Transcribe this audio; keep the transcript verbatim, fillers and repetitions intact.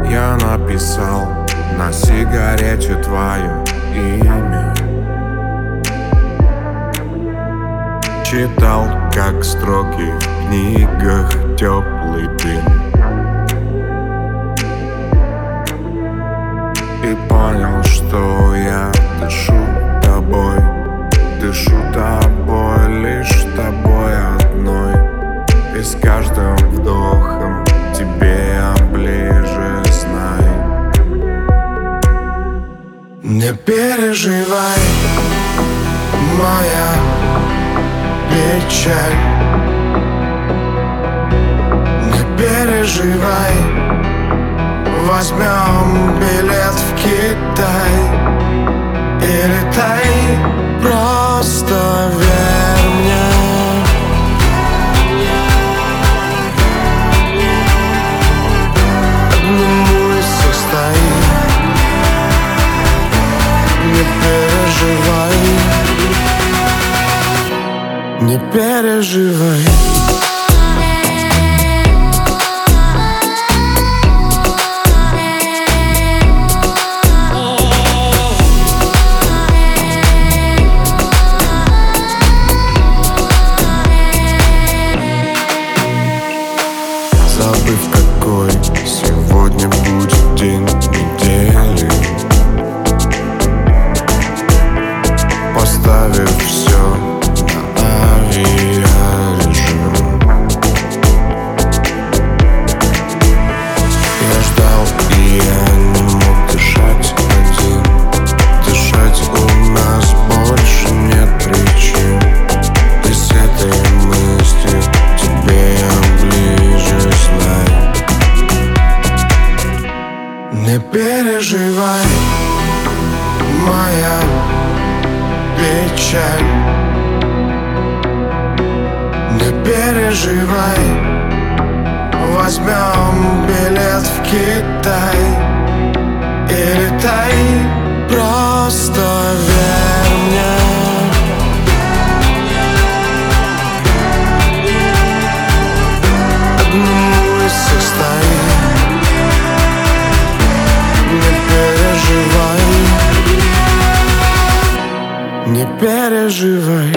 Я написал на сигарете твое имя. Читал, как строки в книгах, теплый дым. И понял, что я дышу тобой, дышу тобой, лишь тобой одной. И с каждым вдохом тебе я ближе, знай. Не переживай, моя печаль. Не переживай, возьмем билет в Китай и летай, просто верь мне. Одному из всех стоит. Не переживай, не переживай. Забыв, какой сегодня будет день недели, поставив все на авиарежим. Я ждал, и я не мог дышать один. Дышать у нас больше нет причин. И с этой мыслью тебе я ближе, знай. Не переживай, моя печаль. Не переживай, возьмем билет в Китай и летай, просто верь мне. Одному из всех стоит. Не переживай, не переживай.